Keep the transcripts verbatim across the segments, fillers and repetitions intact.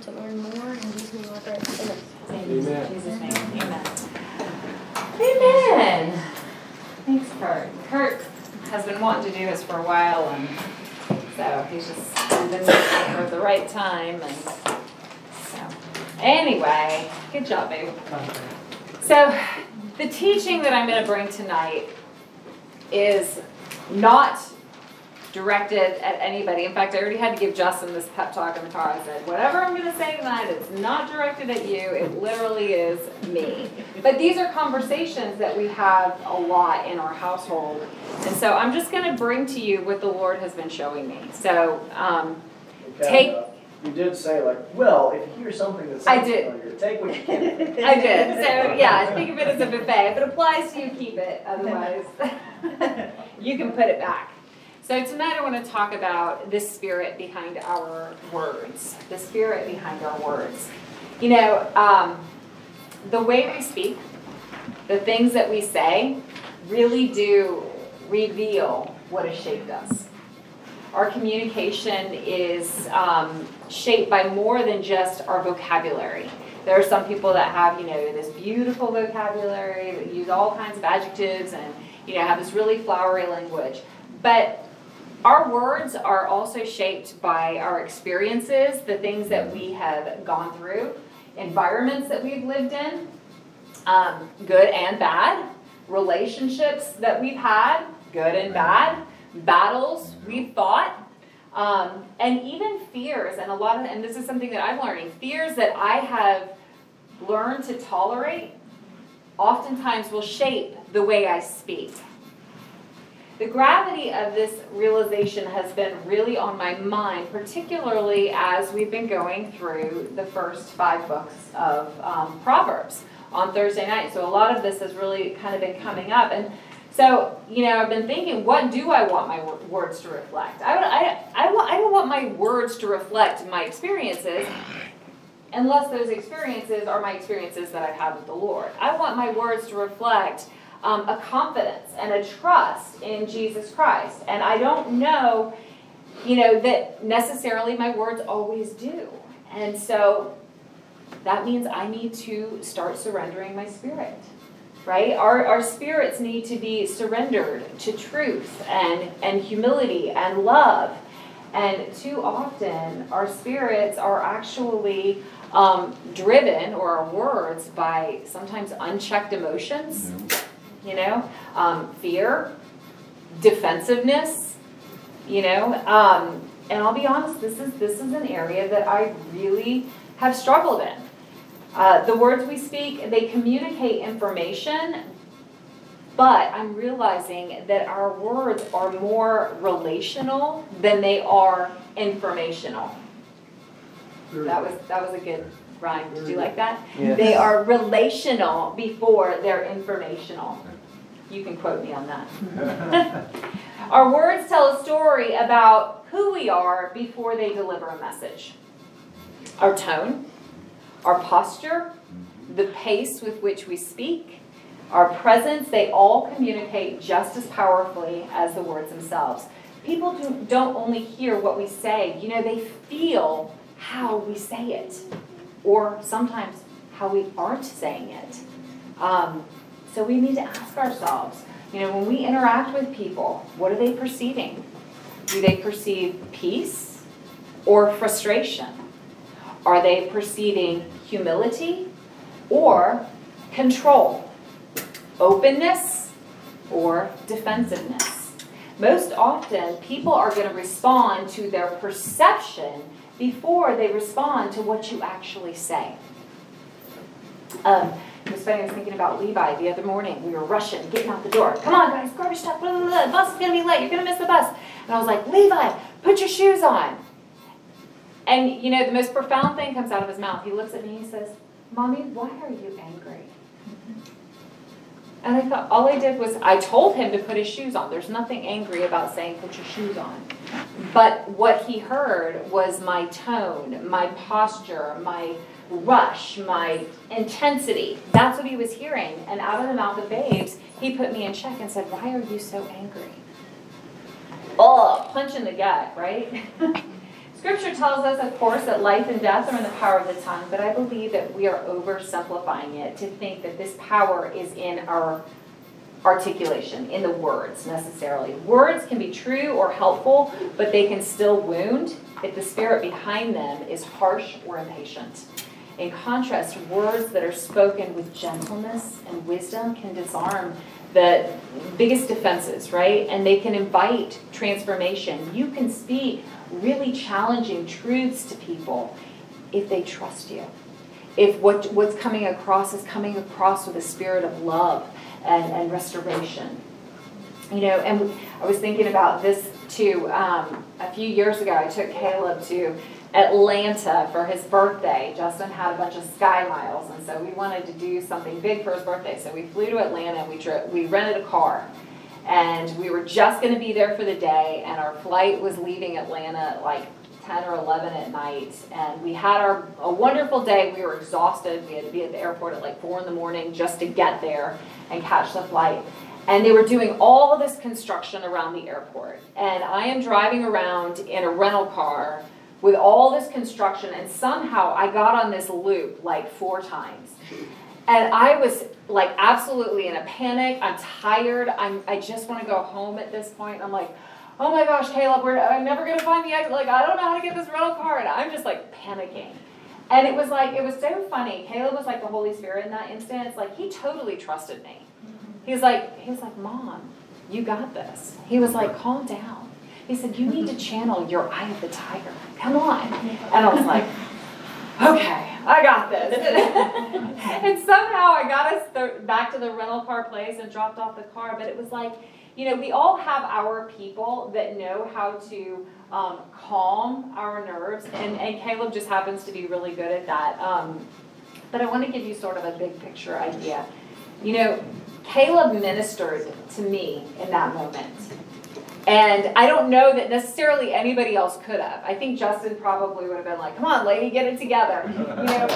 to learn more and give me more grace. Amen. Amen. In Jesus' name. Amen. Amen. Thanks, Kurt. Kurt has been wanting to do this for a while, and so he's just been waiting for the right time, and so anyway, good job, babe. So the teaching that I'm going to bring tonight is not directed at anybody. In fact, I already had to give Justin this pep talk in the car. I said, whatever I'm going to say tonight, it's not directed at you. It literally is me. But these are conversations that we have a lot in our household. And so I'm just going to bring to you what the Lord has been showing me. So um, Okay, take... uh, you did say, like, well, if you hear something that I sounds did. familiar, take what you can. I did. So yeah, think of it as a buffet. If it applies to you, keep it. Otherwise, you can put it back. So tonight I want to talk about the spirit behind our words. The spirit behind our words. You know, um, the way we speak, the things that we say, really do reveal what has shaped us. Our communication is um, shaped by more than just our vocabulary. There are some people that have, you know, this beautiful vocabulary, that use all kinds of adjectives and, you know, have this really flowery language. But our words are also shaped by our experiences, the things that we have gone through, environments that we've lived in, um, good and bad, relationships that we've had, good and bad, battles we've fought, um, and even fears, and a lot of, and this is something that I'm learning, fears that I have learned to tolerate oftentimes will shape the way I speak. The gravity of this realization has been really on my mind, particularly as we've been going through the first five books of um, Proverbs on Thursday night. So a lot of this has really kind of been coming up. And so, you know, I've been thinking, what do I want my words to reflect? I, would, I, I, want, I don't want my words to reflect my experiences unless those experiences are my experiences that I've had with the Lord. I want my words to reflect Um, a confidence and a trust in Jesus Christ. And I don't know, you know, that necessarily my words always do. And so that means I need to start surrendering my spirit, right? Our, our spirits need to be surrendered to truth and, and humility and love. And too often our spirits are actually um, driven, or our words, by sometimes unchecked emotions. Mm-hmm. You know, um, fear, defensiveness, you know, um, and I'll be honest, this is this is an area that I really have struggled in. Uh, the words we speak, they communicate information, but I'm realizing that our words are more relational than they are informational. That was that was a good rhyme. Did you like that? Yes. They are relational before they're informational. You can quote me on that. Our words tell a story about who we are before they deliver a message. Our tone, our posture, the pace with which we speak, our presence, they all communicate just as powerfully as the words themselves. People do, don't only hear what we say, you know, they feel how we say it, or sometimes how we aren't saying it. Um, so we need to ask ourselves, you know, when we interact with people, what are they perceiving? Do they perceive peace or frustration? Are they perceiving humility or control? Openness or defensiveness? Most often, people are going to respond to their perception before they respond to what you actually say. Um, it was funny, I was thinking about Levi the other morning. We were rushing, getting out the door. Come on, guys, garbage truck, blah, blah, blah. The bus is going to be late. You're going to miss the bus. And I was like, Levi, put your shoes on. And, you know, the most profound thing comes out of his mouth. He looks at me and he says, Mommy, why are you angry? And I thought, all I did was, I told him to put his shoes on. There's nothing angry about saying, put your shoes on. But what he heard was my tone, my posture, my rush, my intensity. That's what he was hearing. And out of the mouth of babes, he put me in check and said, why are you so angry? Oh, punch in the gut, right? Scripture tells us, of course, that life and death are in the power of the tongue, but I believe that we are oversimplifying it to think that this power is in our articulation, in the words necessarily. Words can be true or helpful, but they can still wound if the spirit behind them is harsh or impatient. In contrast, words that are spoken with gentleness and wisdom can disarm the biggest defenses, right? And they can invite transformation. You can speak really challenging truths to people if they trust you. If what, what's coming across is coming across with a spirit of love and, and restoration. You know, and I was thinking about this too. Um, a few years ago, I took Caleb to Atlanta for his birthday. Justin had a bunch of Sky Miles, and so we wanted to do something big for his birthday. So we flew to Atlanta, and we dro- we rented a car. And we were just going to be there for the day, and our flight was leaving Atlanta at like ten or eleven at night. And we had our a wonderful day. We were exhausted. We had to be at the airport at like four in the morning just to get there and catch the flight. And they were doing all of this construction around the airport. And I am driving around in a rental car with all this construction, and somehow I got on this loop like four times. And I was like absolutely in a panic. I'm tired. I'm, I just want to go home at this point. I'm like, oh my gosh, Caleb, we're, I'm never going to find the exit. Like, I don't know how to get this rental car. And I'm just like panicking. And it was like, it was so funny. Caleb was like the Holy Spirit in that instance. Like, he totally trusted me. He was like, he was like, Mom, you got this. He was like, calm down. He said, you need to channel your eye of the tiger. Come on. And I was like, okay, I got this. And somehow I got us th- back to the rental car place and dropped off the car. But it was like, you know, we all have our people that know how to um, calm our nerves. And, and Caleb just happens to be really good at that. Um, but I want to give you sort of a big picture idea. You know, Caleb ministered to me in that moment. And I don't know that necessarily anybody else could have. I think Justin probably would have been like, come on, lady, get it together. You know,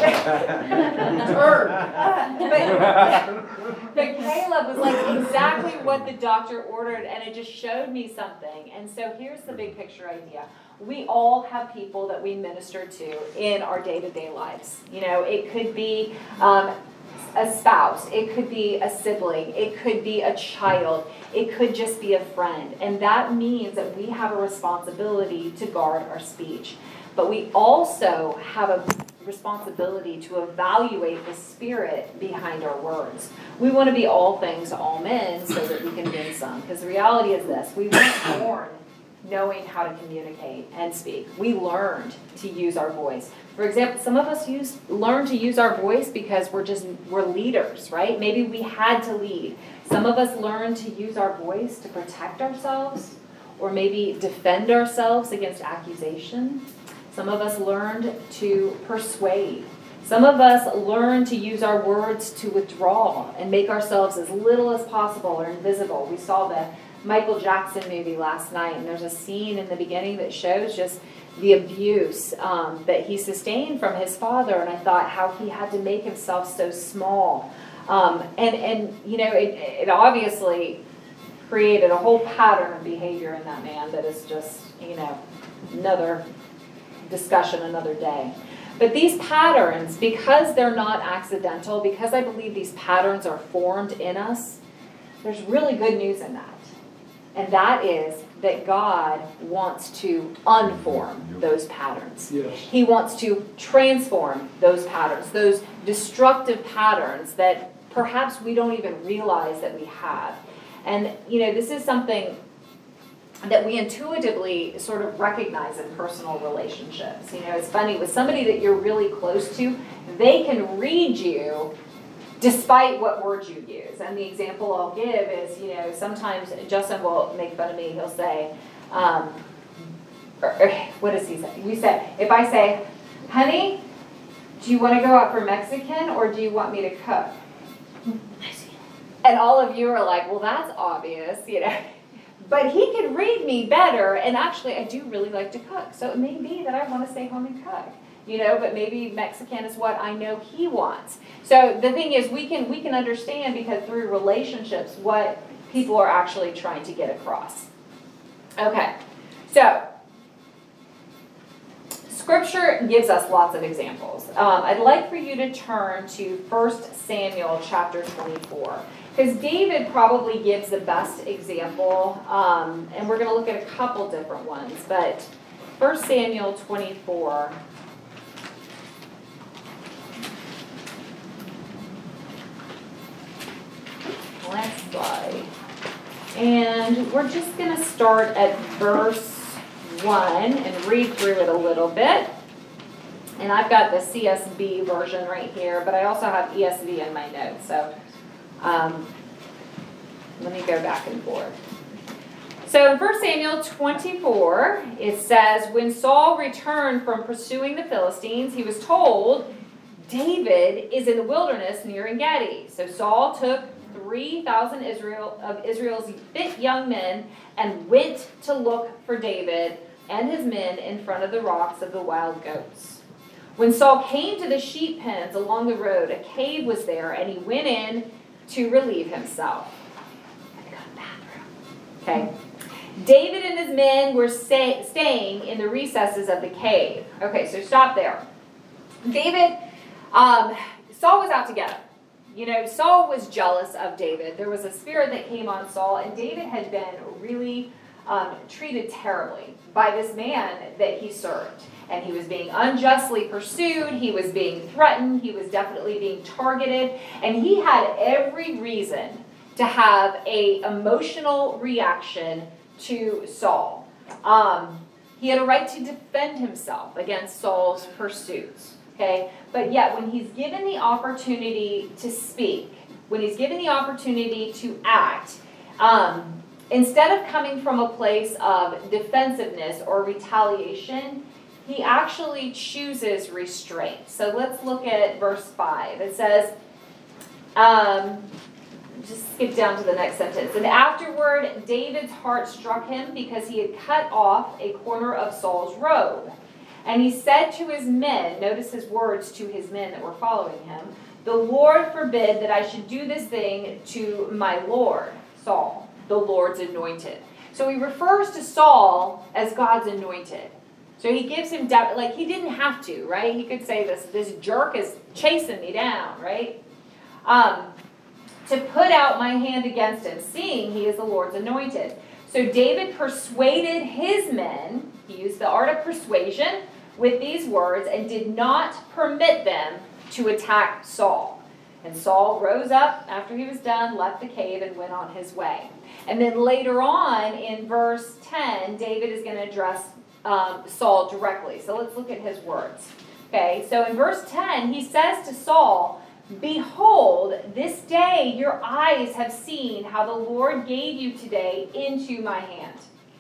but, but Caleb was like exactly what the doctor ordered, and it just showed me something. And so here's the big picture idea. We all have people that we minister to in our day-to-day lives. You know, it could be um, a spouse, it could be a sibling, it could be a child, it could just be a friend. And that means that we have a responsibility to guard our speech. But we also have a responsibility to evaluate the spirit behind our words. We want to be all things to all men so that we can win some. Because the reality is this, we weren't born knowing how to communicate and speak. We learned to use our voice. For example, some of us use learn to use our voice because we're just we're leaders, right? Maybe we had to lead. Some of us learn to use our voice to protect ourselves, or maybe defend ourselves against accusation. Some of us learned to persuade. Some of us learn to use our words to withdraw and make ourselves as little as possible or invisible. We saw the Michael Jackson movie last night, and there's a scene in the beginning that shows just the abuse um, that he sustained from his father, and I thought how he had to make himself so small. Um, and, and, you know, it, it obviously created a whole pattern of behavior in that man that is just, you know, another discussion another day. But these patterns, because they're not accidental, because I believe these patterns are formed in us, there's really good news in that. And that is that God wants to unform those patterns. Yes. He wants to transform those patterns, those destructive patterns that perhaps we don't even realize that we have. And, you know, this is something that we intuitively sort of recognize in personal relationships. You know, it's funny, with somebody that you're really close to, they can read you despite what words you use. And the example I'll give is, you know, sometimes Justin will make fun of me. He'll say, um, or, or, what does he say? We say, if I say, honey, do you want to go out for Mexican or do you want me to cook? And all of you are like, well, that's obvious, you know. But he can read me better, and actually I do really like to cook. So it may be that I want to stay home and cook. You know, but maybe Mexican is what I know he wants. So the thing is, we can we can understand, because through relationships, what people are actually trying to get across. Okay, so Scripture gives us lots of examples. Um, I'd like for you to turn to First Samuel chapter twenty-four. Because David probably gives the best example, um, and we're going to look at a couple different ones. But First Samuel twenty-four. Let's slide. And we're just going to start at verse one and read through it a little bit. And I've got the C S B version right here, but I also have E S V in my notes. So um, let me go back and forth. So in First Samuel twenty-four, it says, when Saul returned from pursuing the Philistines, he was told, David is in the wilderness near En-gedi. So Saul took three thousand Israel, of Israel's fit young men and went to look for David and his men in front of the rocks of the wild goats. When Saul came to the sheep pens along the road, a cave was there, and he went in to relieve himself. Okay. David and his men were stay, staying in the recesses of the cave. Okay, so stop there. David, um, Saul was out to get him. You know, Saul was jealous of David. There was a spirit that came on Saul, and David had been really um, treated terribly by this man that he served. And he was being unjustly pursued. He was being threatened. He was definitely being targeted. And he had every reason to have a emotional reaction to Saul. Um, he had a right to defend himself against Saul's pursuits. Okay, but yet when he's given the opportunity to speak, when he's given the opportunity to act, um, instead of coming from a place of defensiveness or retaliation, he actually chooses restraint. So let's look at verse five. It says, um, just skip down to the next sentence. And afterward, David's heart struck him because he had cut off a corner of Saul's robe. And he said to his men, notice his words to his men that were following him, the Lord forbid that I should do this thing to my Lord, Saul, the Lord's anointed. So he refers to Saul as God's anointed. So he gives him, de- like he didn't have to, right? He could say this, this jerk is chasing me down, right? Um, to put out my hand against him, seeing he is the Lord's anointed. So David persuaded his men, he used the art of persuasion with these words, and did not permit them to attack Saul. And Saul rose up after he was done, left the cave, and went on his way. And then later on in verse ten, David is going to address um, Saul directly. So let's look at his words. Okay, so in verse ten, he says to Saul, behold, this day your eyes have seen how the Lord gave you today into my hand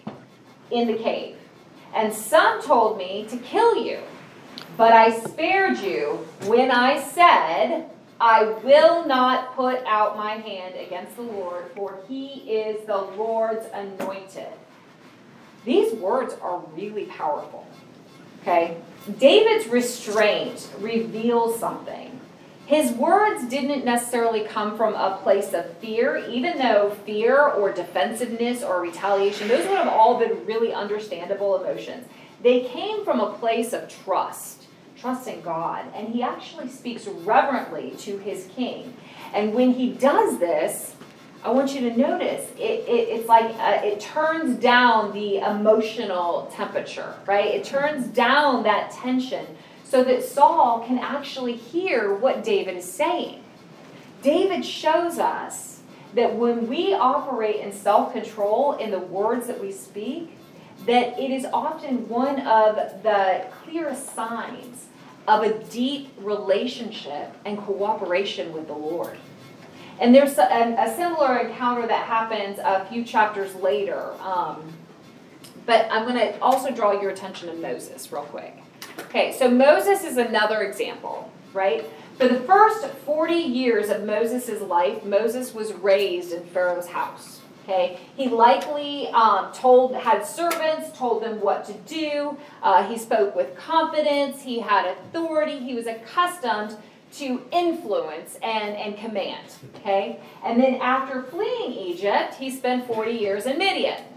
in the cave. And some told me to kill you, but I spared you when I said, I will not put out my hand against the Lord, for he is the Lord's anointed. These words are really powerful. Okay? David's restraint reveals something. His words didn't necessarily come from a place of fear, even though fear or defensiveness or retaliation, those would have all been really understandable emotions. They came from a place of trust, trusting God. And he actually speaks reverently to his king. And when he does this, I want you to notice, it, it, it's like uh, it turns down the emotional temperature, right? It turns down that tension, so that Saul can actually hear what David is saying. David shows us that when we operate in self-control in the words that we speak, that it is often one of the clearest signs of a deep relationship and cooperation with the Lord. And there's a, a similar encounter that happens a few chapters later. Um, but I'm going to also draw your attention to Moses real quick. Okay, so Moses is another example, right? For the first forty years of Moses' life, Moses was raised in Pharaoh's house. Okay, he likely um, told, had servants, told them what to do. Uh, he spoke with confidence. He had authority. He was accustomed to influence and, and command. Okay, and then after fleeing Egypt, he spent forty years in Midian.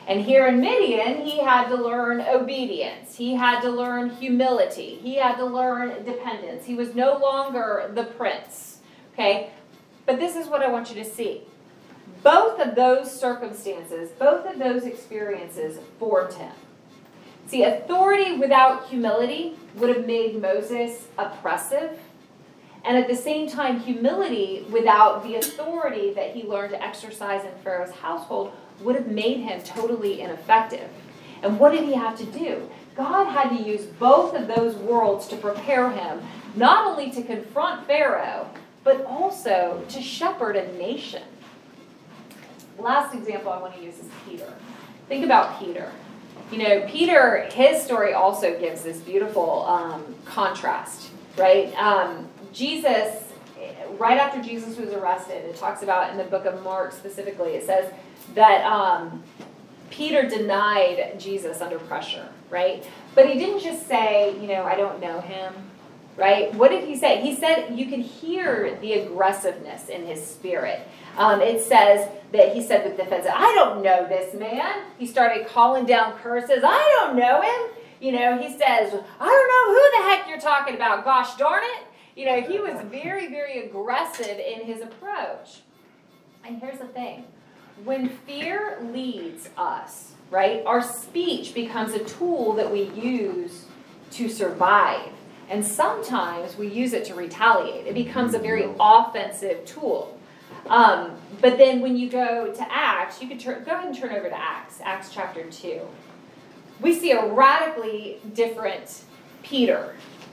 And here in Midian, he had to learn obedience. He had to learn humility. He had to learn dependence. He was no longer the prince. Okay? But this is what I want you to see. Both of those circumstances, both of those experiences formed him. See, authority without humility would have made Moses oppressive. And at the same time, humility without the authority that he learned to exercise in Pharaoh's household would have made him totally ineffective. And what did he have to do? God had to use both of those worlds to prepare him, not only to confront Pharaoh, but also to shepherd a nation. Last example I want to use is Peter. Think about Peter. You know, Peter, his story also gives this beautiful um, contrast, right? Um, Jesus, right after Jesus was arrested, it talks about in the book of Mark specifically, it says that um, Peter denied Jesus under pressure, right? But he didn't just say, you know, I don't know him, right? What did he say? He said you could hear the aggressiveness in his spirit. Um, it says that he said with defense, I don't know this man. He started calling down curses. I don't know him. You know, he says, I don't know who the heck you're talking about. Gosh darn it. You know, he was very, very aggressive in his approach. And here's the thing. When fear leads us, right, our speech becomes a tool that we use to survive. And sometimes we use it to retaliate. It becomes a very offensive tool. Um, but then when you go to Acts, you can turn, go ahead and turn over to Acts, Acts chapter two. We see a radically different Peter.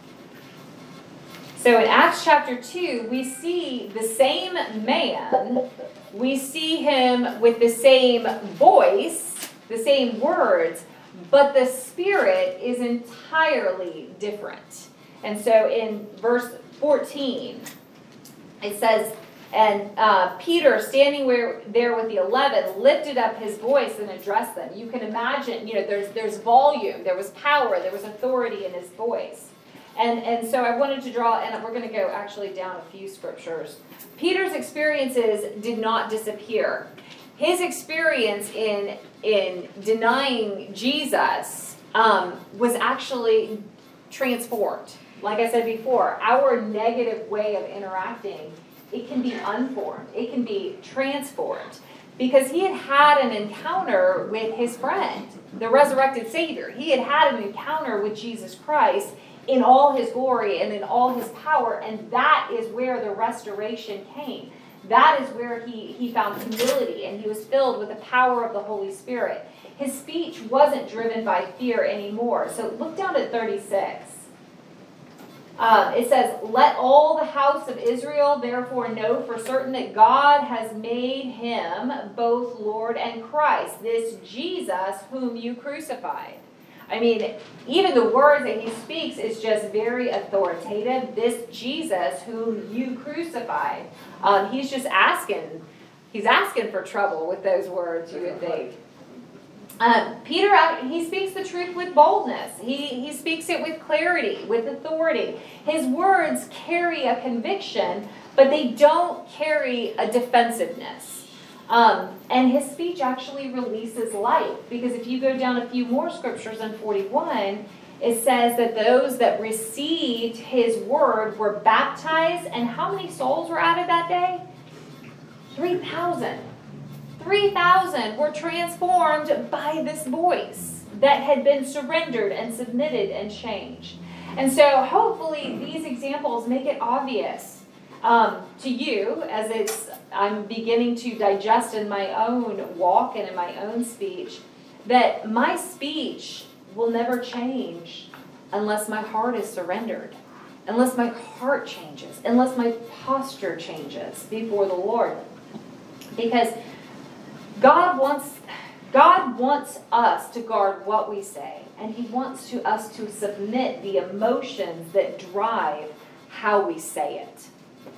So in Acts chapter two, we see the same man. We see him with the same voice, the same words, but the spirit is entirely different. And so in verse fourteen, it says, and uh, Peter, standing where, there with the eleven, lifted up his voice and addressed them. You can imagine, you know, there's there's volume, there was power, there was authority in his voice. And, and so I wanted to draw, and we're going to go actually down a few scriptures. Peter's experiences did not disappear. His experience in, in denying Jesus um, was actually transformed. Like I said before, our negative way of interacting, it can be unformed. It can be transformed. Because he had had an encounter with his friend, the resurrected Savior. He had had an encounter with Jesus Christ in all his glory and in all his power, and that is where the restoration came. That is where he, he found humility, and he was filled with the power of the Holy Spirit. His speech wasn't driven by fear anymore. So look down at thirty-six. Um, it says, let all the house of Israel therefore know for certain that God has made him both Lord and Christ, this Jesus whom you crucified. I mean, even the words that he speaks is just very authoritative. This Jesus whom you crucified. Um, he's just asking, he's asking for trouble with those words, you would think. Um, Peter, he speaks the truth with boldness. He, he speaks it with clarity, with authority. His words carry a conviction, but they don't carry a defensiveness. Um, and his speech actually releases life. Because if you go down a few more scriptures in forty-one, it says that those that received his word were baptized. And how many souls were added that day? three thousand. three thousand were transformed by this voice that had been surrendered and submitted and changed. And so hopefully these examples make it obvious um, to you as it's I'm beginning to digest in my own walk and in my own speech that my speech will never change unless my heart is surrendered, unless my heart changes, unless my posture changes before the Lord. Because God wants, God wants us to guard what we say, and he wants to us to submit the emotions that drive how we say it.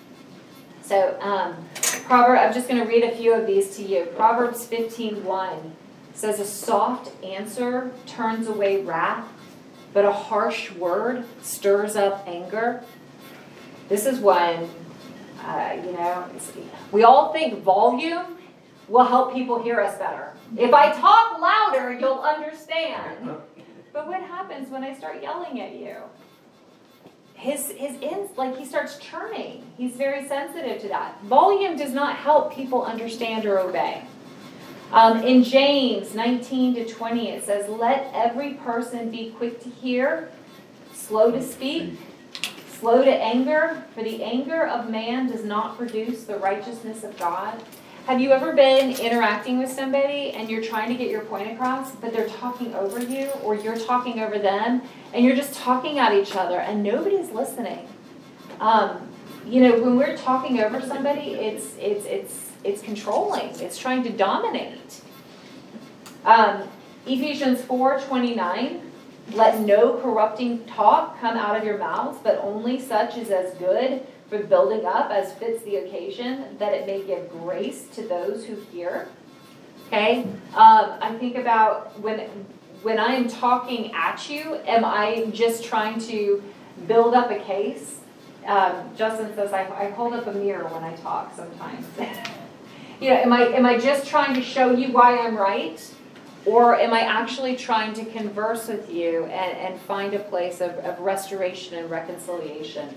So, um, Proverbs, I'm just going to read a few of these to you. Proverbs fifteen one says, a soft answer turns away wrath, but a harsh word stirs up anger. This is when, uh, you know, we all think volume. will help people hear us better. If I talk louder, you'll understand. But what happens when I start yelling at you? His, his ins, like he starts churning. He's very sensitive to that. Volume does not help people understand or obey. Um, in James nineteen to twenty, it says, let every person be quick to hear, slow to speak, slow to anger, for the anger of man does not produce the righteousness of God. Have you ever been interacting with somebody and you're trying to get your point across, but they're talking over you or you're talking over them and you're just talking at each other and nobody's listening? Um, you know, when we're talking over somebody, it's it's it's it's controlling. It's trying to dominate. Um, Ephesians four twenty-nine. Let no corrupting talk come out of your mouths, but only such as is good for building up as fits the occasion, that it may give grace to those who hear. Okay? Um, I think about when when I am talking at you, am I just trying to build up a case? Um, Justin says I, I hold up a mirror when I talk sometimes. You know, am I am I just trying to show you why I'm right? Or am I actually trying to converse with you and, and find a place of, of restoration and reconciliation?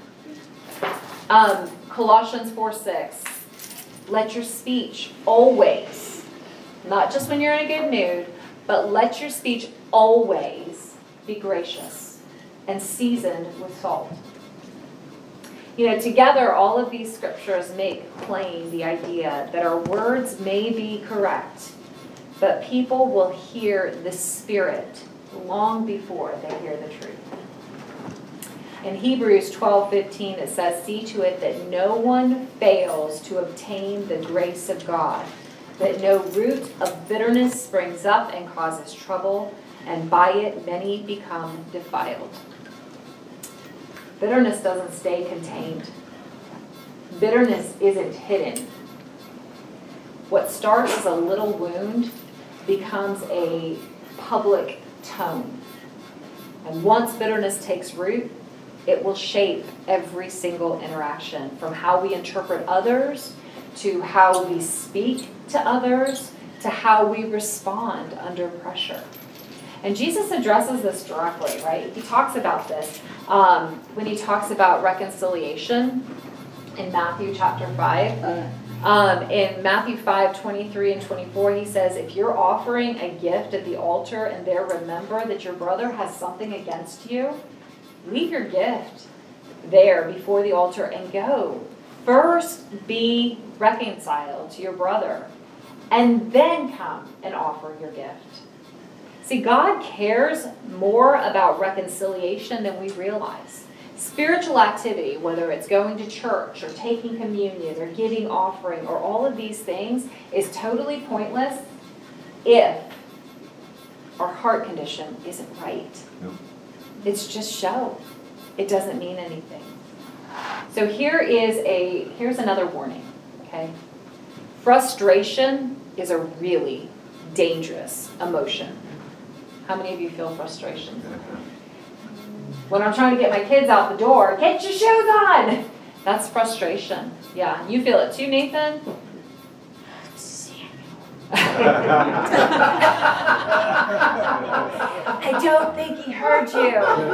Um, Colossians four six. Let your speech always, not just when you're in a good mood, but let your speech always be gracious and seasoned with salt. You know, together all of these scriptures make plain the idea that our words may be correct, but people will hear the Spirit long before they hear the truth. In Hebrews twelve fifteen, it says, see to it that no one fails to obtain the grace of God, that no root of bitterness springs up and causes trouble, and by it many become defiled. Bitterness doesn't stay contained. Bitterness isn't hidden. What starts as a little wound becomes a public tone. And once bitterness takes root, it will shape every single interaction, from how we interpret others, to how we speak to others, to how we respond under pressure. And Jesus addresses this directly, right? He talks about this um, when he talks about reconciliation in Matthew chapter five. Um, in Matthew five twenty-three and twenty-four, he says, if you're offering a gift at the altar and there remember that your brother has something against you, leave your gift there before the altar and go. First be reconciled to your brother, and then come and offer your gift. See, God cares more about reconciliation than we realize. Spiritual activity, whether it's going to church or taking communion or giving offering or all of these things, is totally pointless if our heart condition isn't right. Nope. It's just show. It doesn't mean anything. So here is a here's another warning, okay? Frustration is a really dangerous emotion. How many of you feel frustration? When I'm trying to get my kids out the door, get your shoes on! That's frustration. Yeah, you feel it too, Nathan? I don't think he heard you.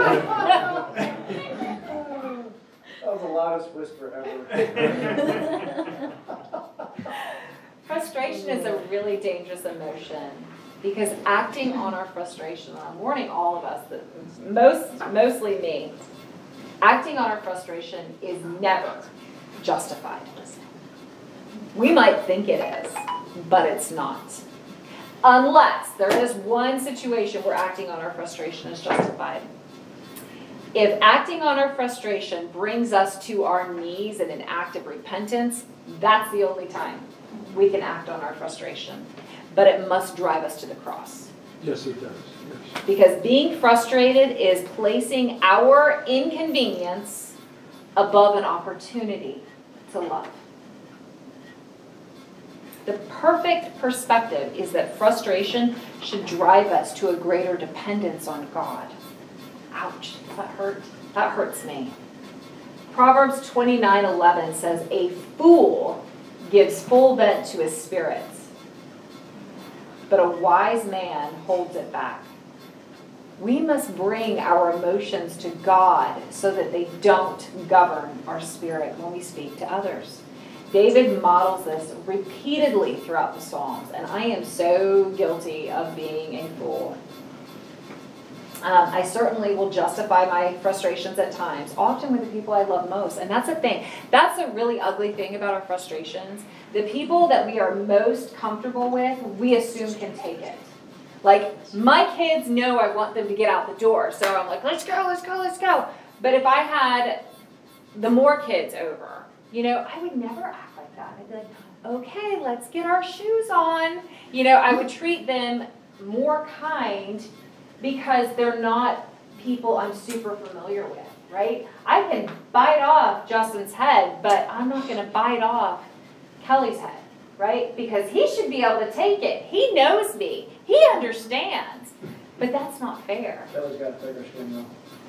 That was the loudest whisper ever. Frustration is a really dangerous emotion, because acting on our frustration, and I'm warning all of us, that most, mostly me, acting on our frustration is never justified. We might think it is, but it's not. Unless there is one situation where acting on our frustration is justified. If acting on our frustration brings us to our knees in an act of repentance, that's the only time we can act on our frustration. But it must drive us to the cross. Yes, it does. Yes. Because being frustrated is placing our inconvenience above an opportunity to love. The perfect perspective is that frustration should drive us to a greater dependence on God. Ouch, that hurt. That hurts me. Proverbs twenty-nine eleven says, a fool gives full vent to his spirits, but a wise man holds it back. We must bring our emotions to God so that they don't govern our spirit when we speak to others. David models this repeatedly throughout the Psalms, and I am so guilty of being a fool. Um, I certainly will justify my frustrations at times, often with the people I love most. And that's a thing. That's a really ugly thing about our frustrations. The people that we are most comfortable with, we assume can take it. Like, my kids know I want them to get out the door, so I'm like, let's go, let's go, let's go. But if I had the more kids over, you know, I would never act like that. I'd be like, okay, let's get our shoes on. You know, I would treat them more kind because they're not people I'm super familiar with, right? I can bite off Justin's head, but I'm not going to bite off Kelly's head, right? Because he should be able to take it. He knows me. He understands. But that's not fair. Kelly's got a thicker skin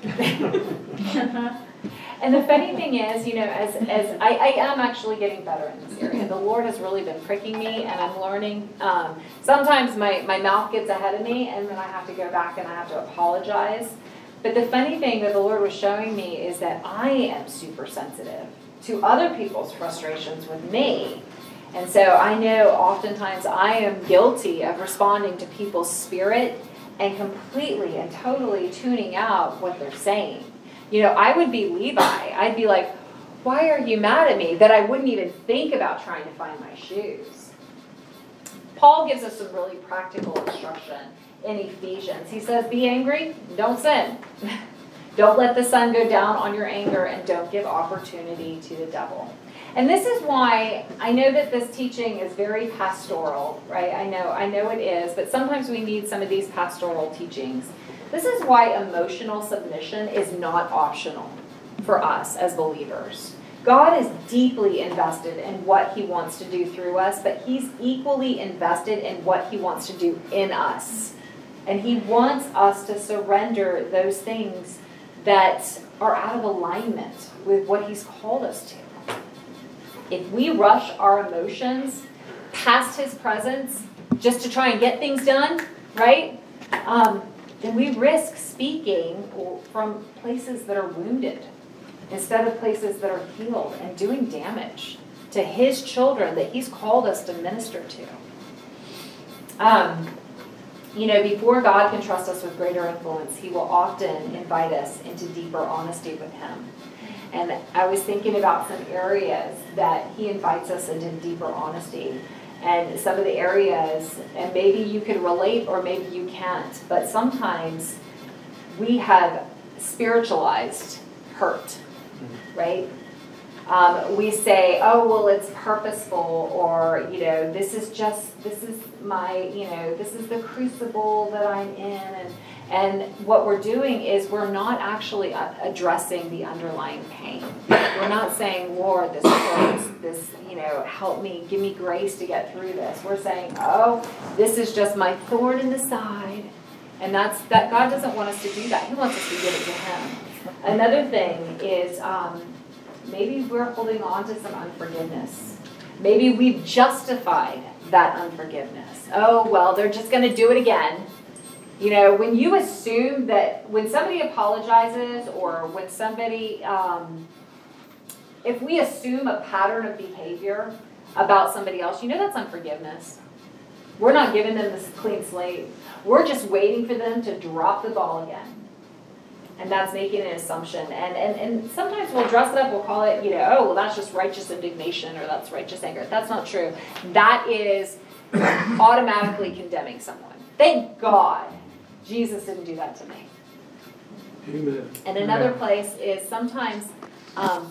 though. And the funny thing is, you know, as as I, I am actually getting better in this area. The Lord has really been pricking me, and I'm learning. Um, sometimes my, my mouth gets ahead of me, and then I have to go back and I have to apologize. But the funny thing that the Lord was showing me is that I am super sensitive to other people's frustrations with me. And so I know oftentimes I am guilty of responding to people's spirit and completely and totally tuning out what they're saying. You know, I would be Levi. I'd be like, why are you mad at me? That I wouldn't even think about trying to find my shoes. Paul gives us some really practical instruction in Ephesians. He says, be angry, don't sin. Don't let the sun go down on your anger, and don't give opportunity to the devil. And this is why I know that this teaching is very pastoral, right? I know, I know it is, but sometimes we need some of these pastoral teachings. This is why emotional submission is not optional for us as believers. God is deeply invested in what he wants to do through us, but he's equally invested in what he wants to do in us. And he wants us to surrender those things that are out of alignment with what he's called us to. If we rush our emotions past his presence just to try and get things done, right? Um, then we risk speaking from places that are wounded instead of places that are healed and doing damage to his children that he's called us to minister to. Um, you know, before God can trust us with greater influence, he will often invite us into deeper honesty with him. And I was thinking about some areas that he invites us into deeper honesty. And some of the areas, and maybe you can relate or maybe you can't, but sometimes we have spiritualized hurt, right? Um, we say, oh, well, it's purposeful, or, you know, this is just, this is my, you know, this is the crucible that I'm in. And, and what we're doing is we're not actually addressing the underlying pain. We're not saying, Lord, this hurts, this, you know, help me, give me grace to get through this. We're saying, oh, this is just my thorn in the side. And that's, that God doesn't want us to do that. He wants us to give it to him. Another thing is, um, maybe we're holding on to some unforgiveness. Maybe we've justified that unforgiveness. Oh, well, they're just going to do it again. You know, when you assume that when somebody apologizes or when somebody, um, if we assume a pattern of behavior about somebody else, you know that's unforgiveness. We're not giving them this clean slate. We're just waiting for them to drop the ball again. And that's making an assumption. And, and and sometimes we'll dress it up, we'll call it, you know, oh, well, that's just righteous indignation or that's righteous anger. That's not true. That is automatically condemning someone. Thank God Jesus didn't do that to me. Amen. And another place is sometimes um,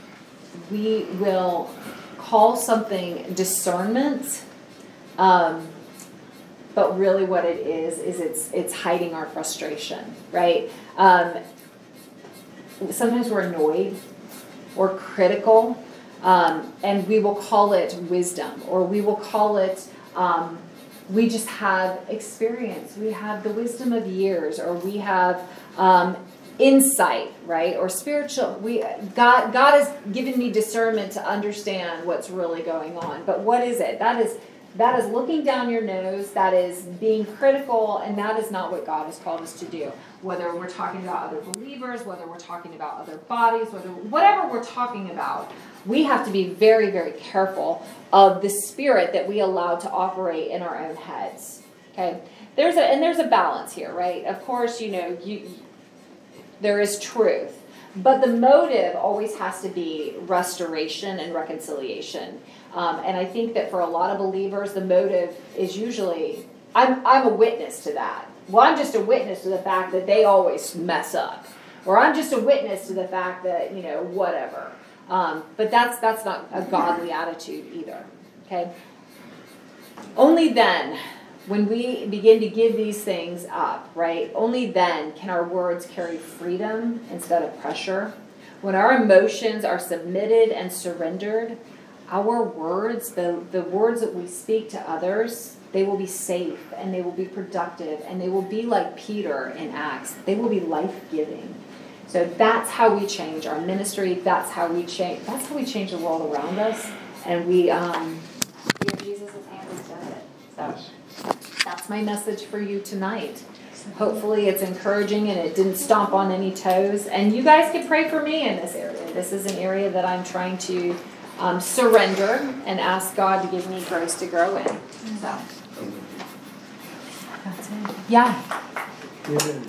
we will call something discernment, um, but really what it is, is it's it's hiding our frustration, right? Um, sometimes we're annoyed or critical, um, and we will call it wisdom, or we will call it, um, we just have experience. We have the wisdom of years, or we have um, insight, right? Or spiritual, we God God has given me discernment to understand what's really going on. But what is it? That is that is looking down your nose, that is being critical, and that is not what God has called us to do. Whether we're talking about other believers, whether we're talking about other bodies, whether whatever we're talking about, we have to be very, very careful of the spirit that we allow to operate in our own heads. Okay? There's a and there's a balance here, right? Of course, you know, you there is truth. But the motive always has to be restoration and reconciliation. Um, and I think that for a lot of believers, the motive is usually, I'm, I'm a witness to that. Well, I'm just a witness to the fact that they always mess up. Or I'm just a witness to the fact that, you know, whatever. Um, but that's that's not a godly attitude either. Okay? Only then, when we begin to give these things up, right, only then can our words carry freedom instead of pressure. When our emotions are submitted and surrendered, our words, the, the words that we speak to others, they will be safe and they will be productive and they will be like Peter in Acts. They will be life-giving. So that's how we change our ministry. That's how we change. That's how we change the world around us. And we, um, we are Jesus' hand has done it. So that's my message for you tonight. Hopefully it's encouraging and it didn't stomp on any toes. And you guys can pray for me in this area. This is an area that I'm trying to um, surrender and ask God to give me grace to grow in. So that's it. Yeah. Amen.